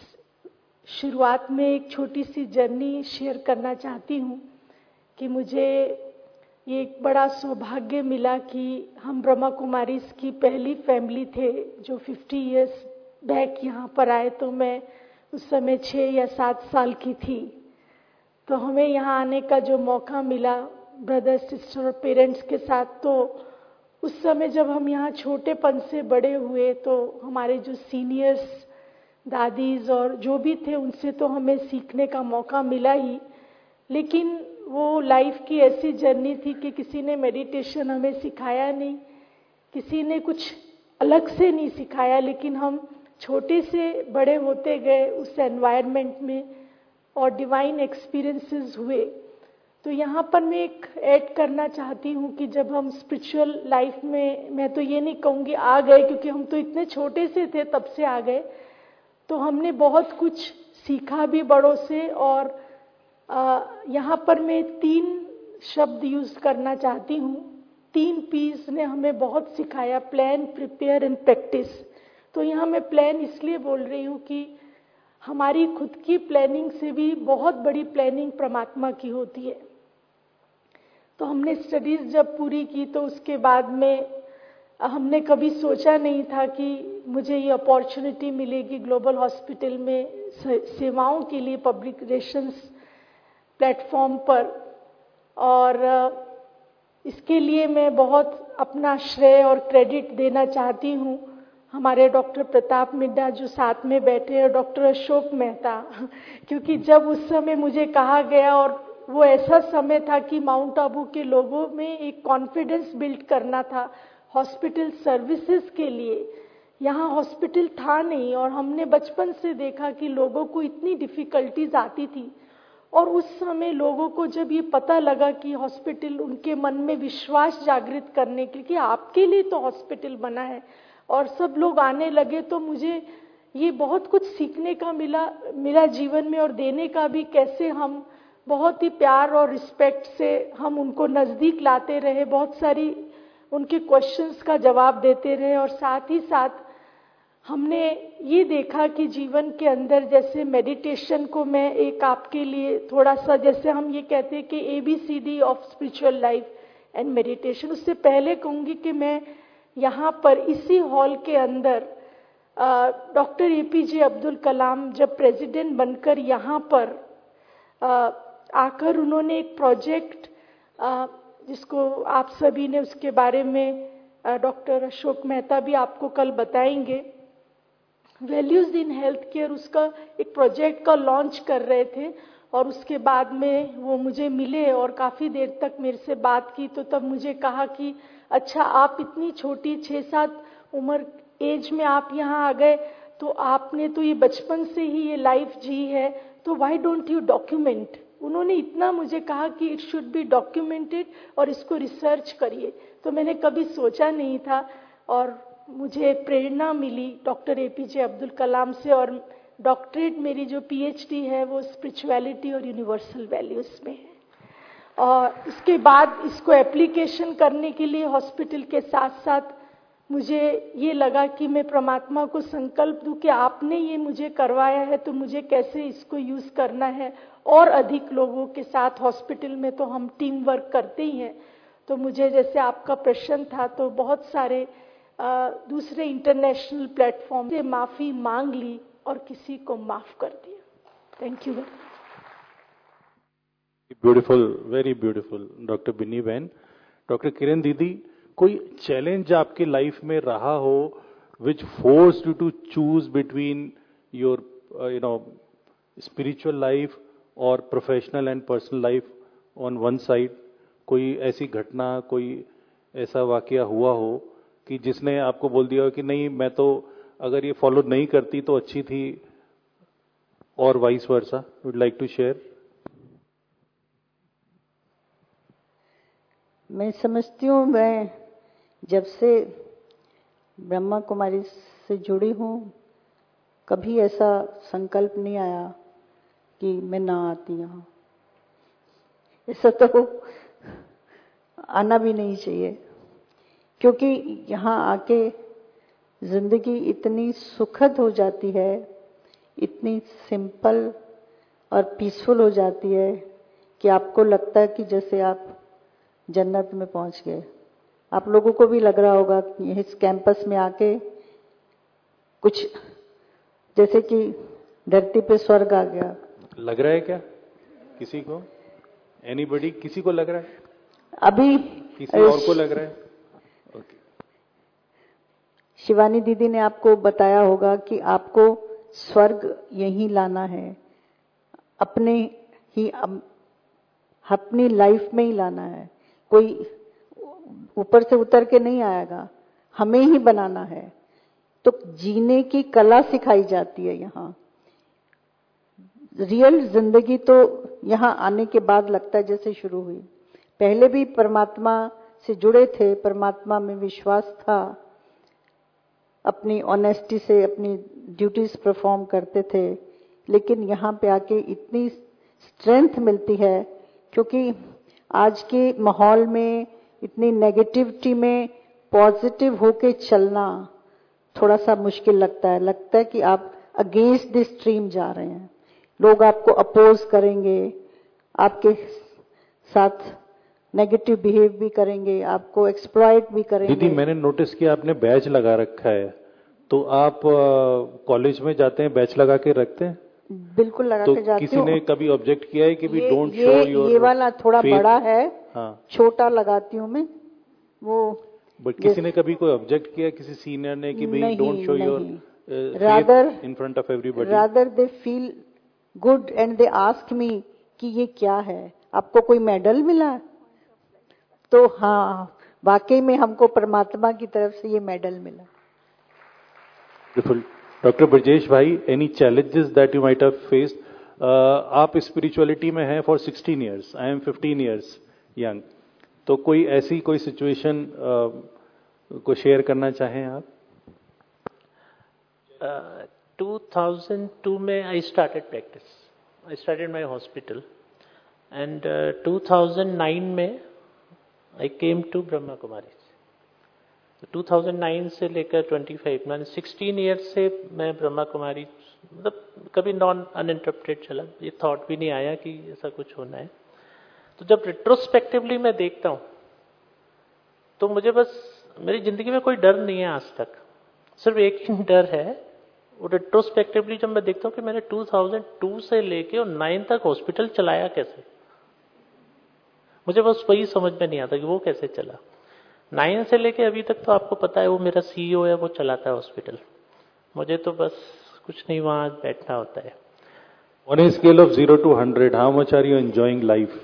शुरुआत में एक छोटी सी जर्नी शेयर करना चाहती हूँ कि मुझे ये एक बड़ा सौभाग्य मिला कि हम ब्रह्मा कुमारीज की पहली फैमिली थे जो फिफ्टी इयर्स बैक यहाँ पर आए। तो मैं उस समय छः या सात साल की थी। तो हमें यहाँ आने का जो मौका मिला ब्रदर सिस्टर और पेरेंट्स के साथ, तो उस समय जब हम यहाँ छोटेपन से बड़े हुए तो हमारे जो सीनियर्स दादीज और जो भी थे उनसे तो हमें सीखने का मौका मिला ही, लेकिन वो लाइफ की ऐसी जर्नी थी कि किसी ने मेडिटेशन हमें सिखाया नहीं, किसी ने कुछ अलग से नहीं सिखाया, लेकिन हम छोटे से बड़े होते गए उस एनवायरनमेंट में और डिवाइन एक्सपीरियंसेस हुए। तो यहाँ पर मैं एक ऐड करना चाहती हूँ कि जब हम स्पिरिचुअल लाइफ में, मैं तो ये नहीं कहूँगी आ गए क्योंकि हम तो इतने छोटे से थे तब से आ गए, तो हमने बहुत कुछ सीखा भी बड़ों से। और आ, यहाँ पर मैं तीन शब्द यूज करना चाहती हूँ। तीन पीस ने हमें बहुत सिखाया, प्लान, प्रिपेयर एंड प्रैक्टिस। तो यहाँ मैं प्लान इसलिए बोल रही हूँ कि हमारी खुद की प्लानिंग से भी बहुत बड़ी प्लानिंग परमात्मा की होती है। तो हमने स्टडीज जब पूरी की तो उसके बाद में हमने कभी सोचा नहीं था कि मुझे ये अपॉर्चुनिटी मिलेगी ग्लोबल हॉस्पिटल में सेवाओं के लिए, पब्लिक रिलेशंस प्लेटफॉर्म पर, और इसके लिए मैं बहुत अपना श्रेय और क्रेडिट देना चाहती हूँ हमारे डॉक्टर प्रताप मिड्डा जो साथ में बैठे, और डॉक्टर अशोक मेहता, क्योंकि जब उस समय मुझे कहा गया, और वो ऐसा समय था कि माउंट आबू के लोगों में एक कॉन्फिडेंस बिल्ड करना था हॉस्पिटल सर्विसेज के लिए। यहाँ हॉस्पिटल था नहीं, और हमने बचपन से देखा कि लोगों को इतनी डिफिकल्टीज आती थी, और उस समय लोगों को जब ये पता लगा कि हॉस्पिटल, उनके मन में विश्वास जागृत करने के लिए कि आपके लिए तो हॉस्पिटल बना है, और सब लोग आने लगे, तो मुझे ये बहुत कुछ सीखने का मिला मेरा जीवन में, और देने का भी, कैसे हम बहुत ही प्यार और रिस्पेक्ट से हम उनको नज़दीक लाते रहे, बहुत सारी उनके क्वेश्चंस का जवाब देते रहे, और साथ ही साथ हमने ये देखा कि जीवन के अंदर, जैसे मेडिटेशन को मैं एक आपके लिए थोड़ा सा, जैसे हम ये कहते हैं कि A B C D of spiritual life and meditation, उससे पहले कहूँगी कि मैं यहाँ पर इसी हॉल के अंदर doctor A P J Abdul Kalam जब प्रेसिडेंट बनकर यहाँ पर आ, आकर उन्होंने एक प्रोजेक्ट, जिसको आप सभी ने, उसके बारे में डॉक्टर अशोक मेहता भी आपको कल बताएंगे, वैल्यूज इन हेल्थ केयर, उसका एक प्रोजेक्ट का लॉन्च कर रहे थे। और उसके बाद में वो मुझे मिले और काफ़ी देर तक मेरे से बात की, तो तब मुझे कहा कि अच्छा, आप इतनी छोटी छः सात उम्र एज में आप यहाँ आ गए, तो आपने तो ये बचपन से ही ये लाइफ जी है, तो व्हाई डोंट यू डॉक्यूमेंट। उन्होंने इतना मुझे कहा कि इट शुड बी डॉक्यूमेंटेड, और इसको रिसर्च करिए। तो मैंने कभी सोचा नहीं था, और मुझे प्रेरणा मिली doctor A P J Abdul Kalam से, और डॉक्टरेट मेरी जो पी एच डी है वो स्पिरिचुअलिटी और यूनिवर्सल वैल्यूज में है। और इसके बाद इसको एप्लीकेशन करने के लिए हॉस्पिटल के साथ साथ मुझे ये लगा कि मैं परमात्मा को संकल्प दूं कि आपने ये मुझे करवाया है, तो मुझे कैसे इसको यूज करना है, और अधिक लोगों के साथ। हॉस्पिटल में तो हम टीम वर्क करते ही हैं, तो मुझे, जैसे आपका प्रश्न था, तो बहुत सारे आ, दूसरे इंटरनेशनल प्लेटफॉर्म से माफी मांग ली और किसी को माफ कर दिया। Thank you.
Beautiful, very beautiful doctor Bini बहन। डॉक्टर किरण दीदी, कोई चैलेंज आपकी लाइफ में रहा हो which force you to choose between your you know spiritual life और professional and personal life on one side? कोई ऐसी घटना, कोई ऐसा वाकया हुआ हो कि जिसने आपको बोल दिया हो कि नहीं, मैं तो अगर ये फॉलो नहीं करती तो अच्छी थी, और vice versa? Would like to share?
मैं समझती हूँ, मैं जब से ब्रह्मा कुमारी से जुड़ी हूँ, कभी ऐसा संकल्प नहीं आया कि मैं ना आती यहाँ। ऐसा तो आना भी नहीं चाहिए, क्योंकि यहाँ आके जिंदगी इतनी सुखद हो जाती है, इतनी सिंपल और पीसफुल हो जाती है कि आपको लगता है कि जैसे आप जन्नत में पहुंच गए। आप लोगों को भी लग रहा होगा कि इस कैंपस में आके कुछ जैसे कि धरती पे स्वर्ग आ गया।
लग रहा है क्या किसी को? एनीबडी? किसी को लग रहा है?
अभी
किसी और को लग रहा है? ओके।
शिवानी दीदी ने आपको बताया होगा कि आपको स्वर्ग यहीं लाना है, अपने ही अपनी लाइफ में ही लाना है। कोई ऊपर से उतर के नहीं आएगा, हमें ही बनाना है। तो जीने की कला सिखाई जाती है यहाँ। रियल जिंदगी तो यहाँ आने के बाद लगता है जैसे शुरू हुई। पहले भी परमात्मा से जुड़े थे, परमात्मा में विश्वास था, अपनी ऑनेस्टी से अपनी ड्यूटीज परफॉर्म करते थे, लेकिन यहाँ पे आके इतनी स्ट्रेंथ मिलती है, क्योंकि आज के माहौल में इतनी नेगेटिविटी में पॉजिटिव होके चलना थोड़ा सा मुश्किल लगता है। लगता है कि आप अगेंस्ट द स्ट्रीम जा रहे हैं, लोग आपको अपोज करेंगे, आपके साथ नेगेटिव बिहेव भी करेंगे, आपको एक्सप्लॉइट भी करेंगे।
दीदी, मैंने नोटिस किया आपने बैच लगा रखा है, तो आप कॉलेज में जाते हैं बैच लगा के रखते हैं?
बिल्कुल लगा
तो
के जाती
किसी
हूँ।
ने कभी ऑब्जेक्ट किया है कि भी
ये
डोंट शो
ये
योर
ये वाला थोड़ा
faith?
बड़ा है,
हाँ,
छोटा लगाती हूँ मैं वो।
बट किसी ने कभी कोई ऑब्जेक्ट किया किसी सीनियर ने कि भाई
नहीं,
डोंट शो योर
नहीं।
Faith
Rather-
in front of everybody?
Rather they feel good and they ask me कि ये क्या है, आपको कोई मेडल मिला? तो हाँ, वाकई में हमको परमात्मा की तरफ से ये मेडल मिला।
Beautiful. डॉक्टर ब्रजेश भाई, any challenges that you might have faced? आप स्पिरिचुअलिटी में हैं for sixteen years, I am fifteen years young, तो कोई ऐसी कोई सिचुएशन uh, को शेयर करना चाहें आप?
uh, टू थाउज़ेंड टू में I started practice, I started my hospital, and two thousand nine में I came to Brahma Kumari. Two thousand nine से लेकर ट्वेंटी फाइव, मैंने सिक्सटीन ईयर्स से मैं ब्रह्मा कुमारी, मतलब कभी नॉन अनइंटरप्टेड चला, ये थॉट भी नहीं आया कि ऐसा कुछ होना है। तो जब रिट्रोस्पेक्टिवली मैं देखता हूँ तो मुझे बस, मेरी जिंदगी में कोई डर नहीं है आज तक, सिर्फ एक ही डर है। वो रिट्रोस्पेक्टिवली जब मैं देखता हूँ कि मैंने टू थाउज़ेंड टू से लेके और नाइन तक हॉस्पिटल चलाया कैसे, मुझे बस वही समझ में नहीं आता कि वो कैसे चला। नाइन से लेके अभी तक तो आपको पता है वो मेरा सीईओ है, वो चलाता है हॉस्पिटल, मुझे तो बस कुछ नहीं, वहां बैठना होता है।
On a scale of zero to hundred, how much are you enjoying life?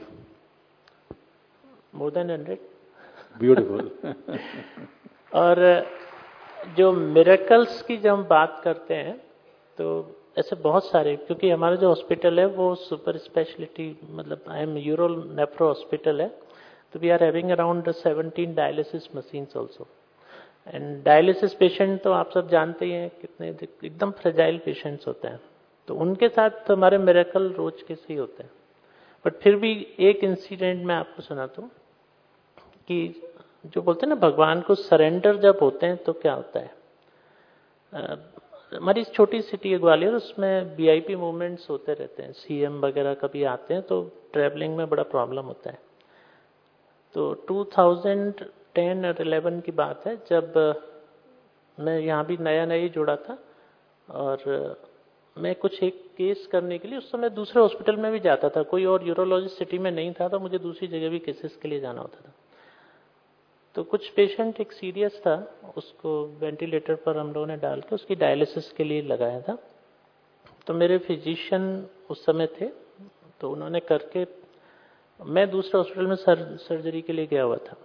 More than hundred.
Beautiful.
और जो मिरेकल्स की जब हम बात करते हैं तो ऐसे बहुत सारे, क्योंकि हमारा जो हॉस्पिटल है वो सुपर स्पेशलिटी, मतलब I am uro nephro hospital है, तो we are having around seventeen dialysis machines also. And dialysis patient तो आप सब जानते ही हैं कितने एकदम फ्रेजाइल पेशेंट्स होते हैं, तो उनके साथ तो हमारे मिरेकल रोज के से ही होते हैं। बट फिर भी एक इंसिडेंट मैं आपको सुनाता हूँ कि जो बोलते हैं ना भगवान को सरेंडर जब होते हैं तो क्या होता है। हमारी छोटी सिटी है ग्वालियर, उसमें वीआईपी मूवमेंट्स होते रहते हैं, सीएम वगैरह कभी आते हैं तो ट्रैवलिंग में बड़ा प्रॉब्लम होता है। तो टू थाउज़ेंड टेन और इलेवन की बात है, जब मैं यहाँ भी नया नया ही जुड़ा था और मैं कुछ एक केस करने के लिए उस समय दूसरे हॉस्पिटल में भी जाता था, कोई और यूरोलॉजिस्ट सिटी में नहीं था तो मुझे दूसरी जगह भी केसेस के लिए जाना होता था। तो कुछ पेशेंट एक सीरियस था, उसको वेंटिलेटर पर हम लोगों ने डाल के उसकी डायलिसिस के लिए लगाया था। तो मेरे फिजिशियन उस समय थे, तो उन्होंने करके, मैं दूसरे हॉस्पिटल में सर, सर्जरी के लिए गया हुआ था।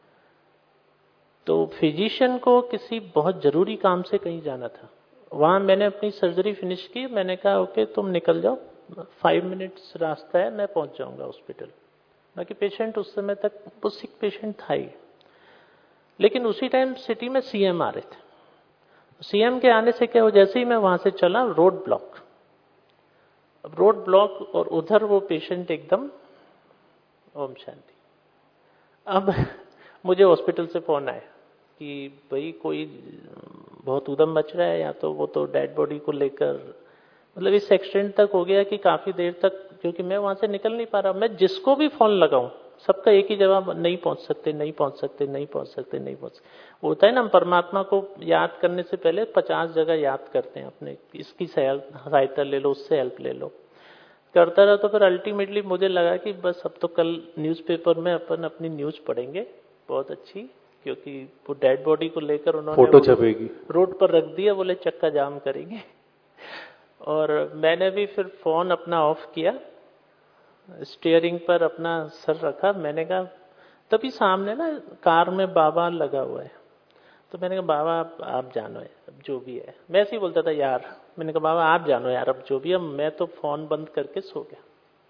तो फिजिशियन को किसी बहुत जरूरी काम से कहीं जाना था, वहां मैंने अपनी सर्जरी फिनिश की, मैंने कहा ओके तुम निकल जाओ, फाइव मिनट्स रास्ता है, मैं पहुंच जाऊंगा हॉस्पिटल। बाकी पेशेंट उस समय तक वो सिक पेशेंट था ही, लेकिन उसी टाइम सिटी में सीएम आ रहे थे। सीएम के आने से क्या हो, जैसे ही मैं वहां से चला रोड ब्लॉक, अब रोड ब्लॉक और उधर वो पेशेंट एकदम, ओम शांति। अब मुझे हॉस्पिटल से फोन आया कि भाई कोई बहुत उधम मच रहा है, या तो वो तो डेड बॉडी को लेकर, मतलब इस एक्सटेंट तक हो गया कि काफी देर तक, क्योंकि मैं वहां से निकल नहीं पा रहा, मैं जिसको भी फोन लगाऊं सबका एक ही जवाब, नहीं पहुंच सकते नहीं पहुंच सकते नहीं पहुंच सकते नहीं पहुंच सकते। वो होता है ना, हम परमात्मा को याद करने से पहले पचास जगह याद करते हैं अपने, इसकी सहायता ले लो, उससे हेल्प ले लो, करता रहा। तो फिर अल्टीमेटली मुझे लगा कि बस अब तो कल न्यूज़पेपर में अपन अपनी न्यूज पढ़ेंगे बहुत अच्छी, क्योंकि वो डेड बॉडी को लेकर उन्होंने
फोटो छपेगी,
रोड पर रख दिया, बोले चक्का जाम करेंगे। और मैंने भी फिर फोन अपना ऑफ किया, स्टीयरिंग पर अपना सर रखा, मैंने कहा, तभी सामने ना कार में बाबा लगा हुआ है, तो मैंने कहा बाबा आप, आप जानो है अब जो भी है, मैं ऐसे ही बोलता था यार, मैंने कहा बाबा आप जानो यार अब जो भी है, मैं तो फोन बंद करके सो गया।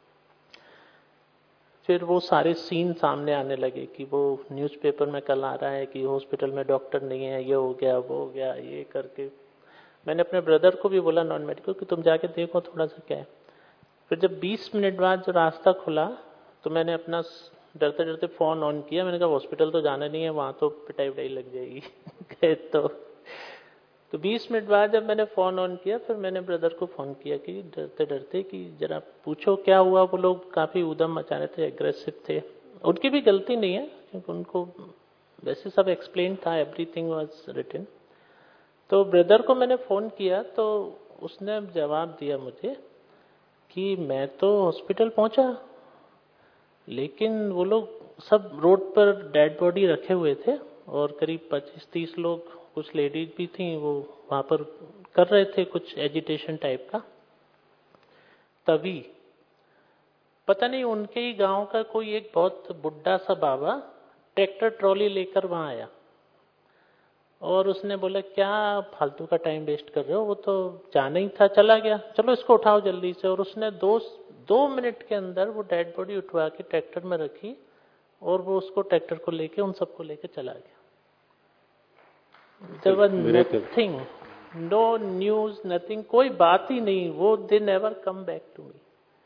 फिर वो सारे सीन सामने आने लगे कि वो न्यूज़पेपर में कल आ रहा है कि हॉस्पिटल में डॉक्टर नहीं है, ये हो गया वो हो गया, ये करके मैंने अपने ब्रदर को भी बोला नॉन मेडिकल कि तुम जाके देखो थोड़ा सा क्या है। फिर जब बीस मिनट बाद जो रास्ता खुला तो मैंने अपना डरते डरते फोन ऑन किया, मैंने कहा हॉस्पिटल तो जाना नहीं है, वहां तो पिटाई विटाई लग जाएगी। तो तो बीस मिनट बाद जब मैंने फोन ऑन किया, फिर मैंने ब्रदर को फोन किया कि डरते डरते कि जरा पूछो क्या हुआ। वो लोग काफी उधम मचा रहे थे, एग्रेसिव थे, उनकी भी गलती नहीं है क्योंकि उनको वैसे सब एक्सप्लेन था, एवरीथिंग वाज रिटन। तो ब्रदर को मैंने फोन किया तो उसने जवाब दिया मुझे कि मैं तो हॉस्पिटल पहुंचा, लेकिन वो लोग सब रोड पर डेड बॉडी रखे हुए थे और करीब पच्चीस तीस लोग, कुछ लेडीज भी थी, वो वहां पर कर रहे थे कुछ एजिटेशन टाइप का। तभी पता नहीं उनके ही गांव का कोई एक बहुत बुढ़ा सा बाबा ट्रैक्टर ट्रॉली लेकर वहां आया और उसने बोला क्या फालतू का टाइम वेस्ट कर रहे हो, वो तो जाना ही था, चला गया, चलो इसको उठाओ जल्दी से। और उसने दो दो मिनट के अंदर वो डेड बॉडी उठवा के ट्रैक्टर में रखी और वो उसको ट्रैक्टर को लेके उन सबको लेके चला गया। There was nothing, no news, nothing, कोई बात ही नहीं, वो they never come back to me।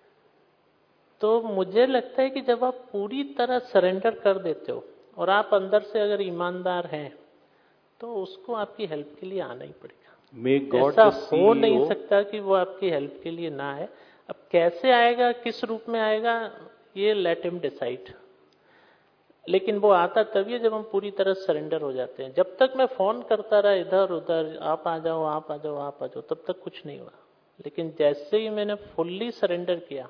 तो मुझे लगता है कि जब आप पूरी तरह सरेंडर कर देते हो और आप अंदर से अगर ईमानदार हैं तो उसको आपकी हेल्प के लिए आना ही पड़ेगा। ऐसा हो नहीं सकता कि वो आपकी हेल्प के लिए ना आए। अब कैसे आएगा, किस रूप में आएगा, ये लेट हिम डिसाइड, लेकिन वो आता तभी है जब हम पूरी तरह सरेंडर हो जाते हैं। जब तक मैं फोन करता रहा इधर उधर, आप आ जाओ आप आ जाओ आप आ जाओ, तब तक कुछ नहीं हुआ। लेकिन जैसे ही मैंने फुल्ली सरेंडर किया,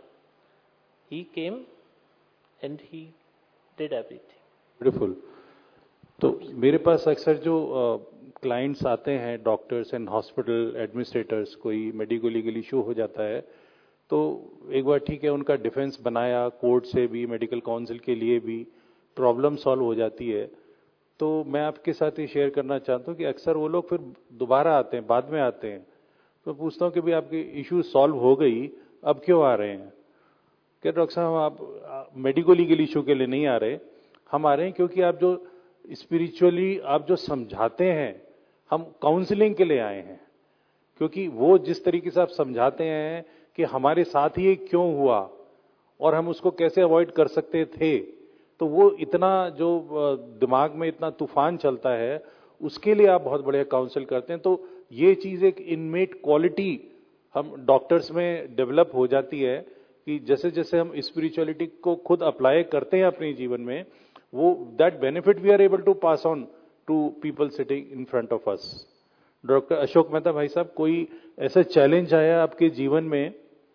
he came and he did everything.
Beautiful. तो मेरे पास अक्सर जो क्लाइंट्स uh, आते हैं, डॉक्टर्स एंड हॉस्पिटल एडमिनिस्ट्रेटर्स, कोई मेडिको लीगल इशू हो जाता है तो एक बार ठीक है उनका डिफेंस बनाया, कोर्ट से भी, मेडिकल काउंसिल के लिए भी, प्रॉब्लम सॉल्व हो जाती है। तो मैं आपके साथ ही शेयर करना चाहता हूँ कि अक्सर वो लोग फिर दोबारा आते हैं, बाद में आते हैं, तो पूछता हूँ कि भाई आपकी इशू सॉल्व हो गई, अब क्यों आ रहे हैं? क्या डॉक्टर साहब आप मेडिको लीगल इशू के लिए नहीं आ रहे, हम आ रहे हैं क्योंकि आप जो स्पिरिचुअली आप जो समझाते हैं, हम काउंसलिंग के लिए आए हैं। क्योंकि वो जिस तरीके से आप समझाते हैं कि हमारे साथ ही ये क्यों हुआ और हम उसको कैसे अवॉइड कर सकते थे, तो वो इतना जो दिमाग में इतना तूफान चलता है, उसके लिए आप बहुत बढ़िया काउंसिल करते हैं। तो ये चीज एक इनमेट क्वालिटी हम डॉक्टर्स में डेवलप हो जाती है कि जैसे जैसे हम स्पिरिचुअलिटी को खुद अप्लाई करते हैं अपने जीवन में, वो that benefit we are able to pass on to people sitting in front of us. Doctor Ashok Mehta भाई साहब, कोई ऐसा चैलेंज आया आपके जीवन में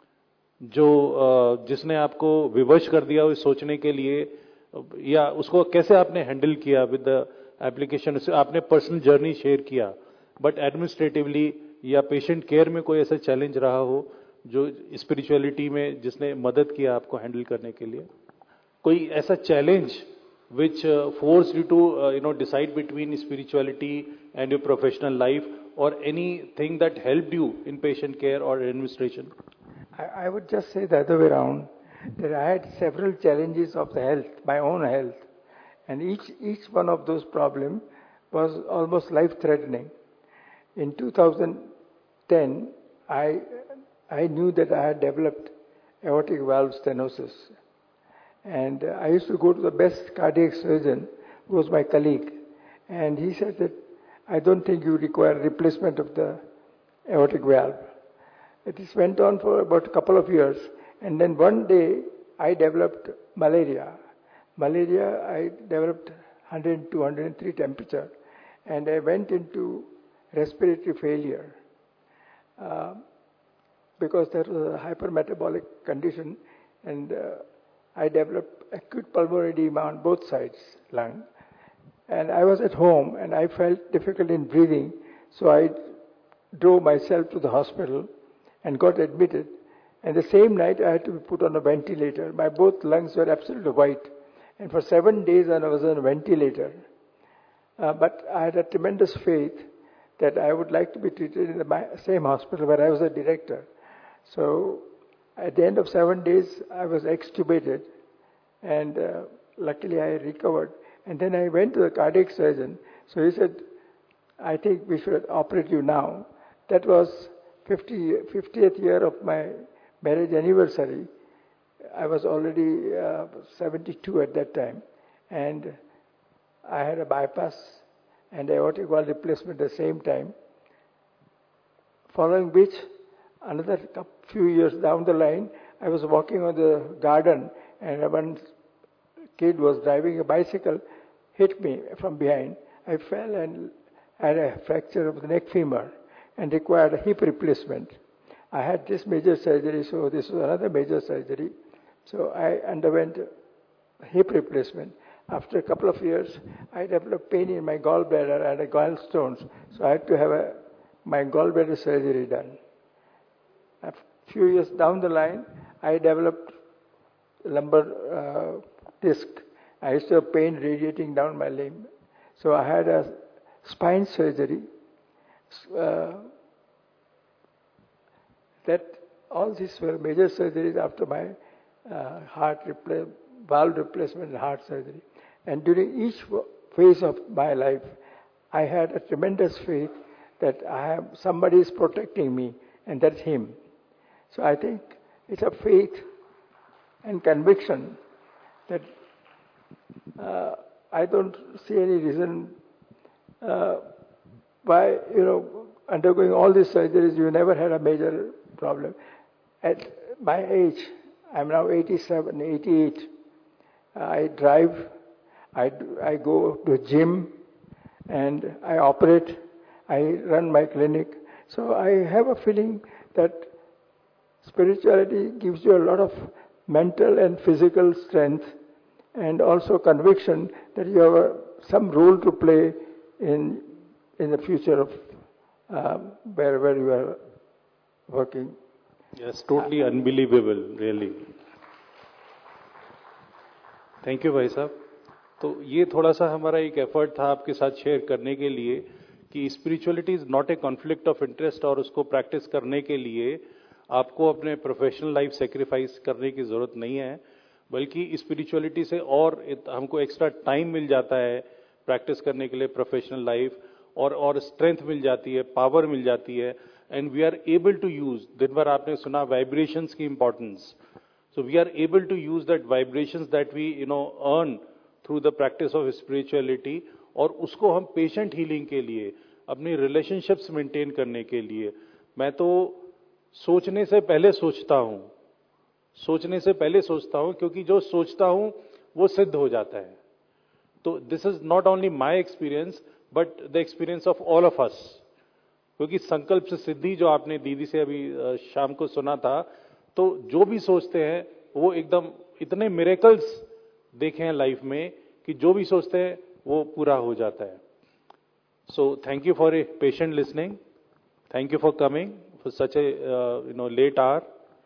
जो जिसने आपको विवश कर दिया हो सोचने के लिए, या उसको कैसे आपने हैंडल किया विद द एप्लीकेशन? आपने पर्सनल जर्नी शेयर किया, बट एडमिनिस्ट्रेटिवली या पेशेंट केयर में कोई ऐसा चैलेंज रहा हो जो स्पिरिचुअलिटी में जिसने मदद किया आपको हैंडल करने के लिए? कोई ऐसा challenge which uh, forced you to uh, you know decide between spirituality and your professional life, or anything that helped you in patient care or administration?
I, I would just say the other way around, that I had several challenges of the health, my own health, and each each one of those problems was almost life-threatening. In two thousand ten, I I knew that I had developed aortic valve stenosis. And uh, I used to go to the best cardiac surgeon, who was my colleague, and he said that I don't think you require replacement of the aortic valve. It is went on for about a couple of years, and then one day I developed malaria. Malaria, I developed one hundred two, one hundred three temperature, and I went into respiratory failure uh, because there was a hypermetabolic condition, and uh, I developed acute pulmonary edema on both sides, lung. And I was at home and I felt difficult in breathing, so I drove myself to the hospital and got admitted. And the same night I had to be put on a ventilator. My both lungs were absolutely white. And for seven days I was on a ventilator. Uh, but I had a tremendous faith that I would like to be treated in the same hospital where I was a director. So at the end of seven days, I was extubated, and uh, luckily I recovered. And then I went to the cardiac surgeon. So he said, I think we should operate you now. That was fiftieth year of my marriage anniversary. I was already uh, seventy-two at that time. And I had a bypass and aortic valve replacement at the same time. Following which, another few years down the line, I was walking on the garden and one kid was driving a bicycle, hit me from behind. I fell and had a fracture of the neck femur and required a hip replacement. I had this major surgery, so this was another major surgery. So I underwent hip replacement. After a couple of years, I developed pain in my gallbladder and a gallstones, so I had to have a, my gallbladder surgery done. A few years down the line, I developed lumbar uh, disc. I used to have pain radiating down my limb. So I had a spine surgery. Uh, that all these were major surgeries after my uh, heart repla- valve replacement and heart surgery. And during each phase of my life, I had a tremendous faith that I have somebody is protecting me, and that's Him. So I think it's a faith and conviction that uh, I don't see any reason uh, why, you know, undergoing all these surgeries, you never had a major problem. At my age, I'm now eighty-seven, eighty-eight. I drive, I, I go to gym, and I operate, I run my clinic. So I have a feeling that spirituality gives you a lot of mental and physical strength, and also conviction that you have a, some role to play in in the future of um, wherever you are working.
Yes, totally unbelievable, really. Thank you भाई साहब. तो ये थोड़ा सा हमारा एक effort था आपके साथ शेयर करने के लिए कि spirituality is not a conflict of interest, और उसको प्रैक्टिस करने के लिए आपको अपने प्रोफेशनल लाइफ सेक्रीफाइस करने की जरूरत नहीं है, बल्कि स्पिरिचुअलिटी से और हमको एक्स्ट्रा टाइम मिल जाता है प्रैक्टिस करने के लिए प्रोफेशनल लाइफ, और और स्ट्रेंथ मिल जाती है, पावर मिल जाती है, and we are able to use. दिन भर आपने सुना वाइब्रेशंस की importance. So we are able to use that vibrations that we, you know, earn through the practice of spirituality, और उसको हम patient healing के लिए, अपनी relationships maintain करने के लिए, मैं तो सोचने से पहले सोचता हूँ, सोचने से पहले सोचता हूँ, क्योंकि जो सोचता हूँ वो सिद्ध हो जाता है. तो this is not only my experience, but the experience of all of us. क्योंकि संकल्प से सिद्धि जो आपने दीदी से अभी शाम को सुना था, तो जो भी सोचते हैं वो एकदम इतने मिरेकल्स देखे हैं लाइफ में कि जो भी सोचते हैं वो पूरा हो जाता है. So thank you for a patient listening. Thank you for coming for such a you know late hour.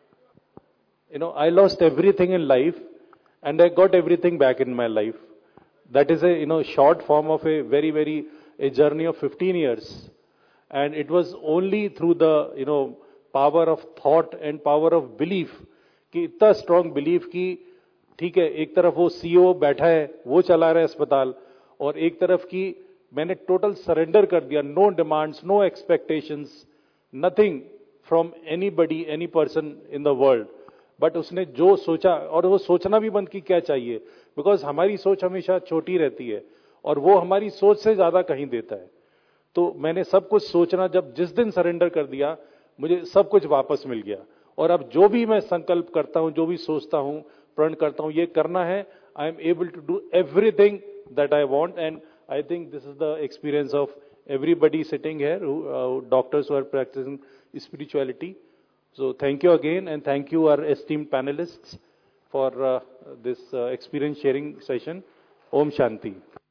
You know I lost everything in life and I got everything back in my life. That is a you know short form of a very very a journey of fifteen years, and it was only through the you know power of thought and power of belief, कि इतना strong belief कि ठीक है, एक तरफ वो CEO बैठा है, वो चला रहा है अस्पताल, और एक तरफ की मैंने टोटल सरेंडर कर दिया, no demands, no expectations, nothing from anybody, any person in the world. But उसने जो सोचा, और वो सोचना भी बंद की क्या चाहिए, बिकॉज हमारी सोच हमेशा छोटी रहती है और वो हमारी सोच से ज्यादा कहीं देता है. तो मैंने सब कुछ सोचना, जब जिस दिन सरेंडर कर दिया, मुझे सब कुछ वापस मिल गया. और अब जो भी मैं संकल्प करता हूं, जो भी सोचता हूं, प्रण करता हूं, ये करना है, I am able to do everything that I want. And I think this is the experience of everybody sitting here, who, uh, doctors who are practicing spirituality. So thank you again, and thank you our esteemed panelists for uh, this uh, experience sharing session. Om Shanti.